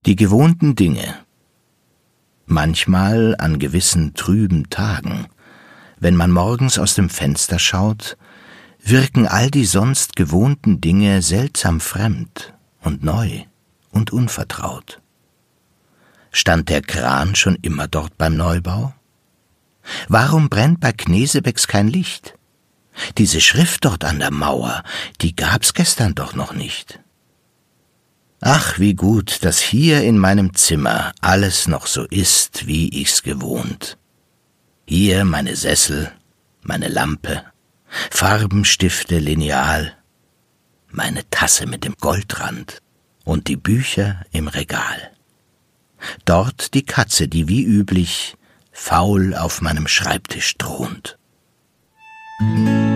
Die gewohnten Dinge. Manchmal an gewissen trüben Tagen, wenn man morgens aus dem Fenster schaut, wirken all die sonst gewohnten Dinge seltsam fremd und neu und unvertraut. Stand der Kran schon immer dort beim Neubau? Warum brennt bei Knesebecks kein Licht? Diese Schrift dort an der Mauer, die gab's gestern doch noch nicht. Ach, wie gut, dass hier in meinem Zimmer alles noch so ist, wie ich's gewohnt. Hier meine Sessel, meine Lampe, Farbenstifte, Lineal, meine Tasse mit dem Goldrand und die Bücher im Regal. Dort die Katze, die wie üblich faul auf meinem Schreibtisch thront.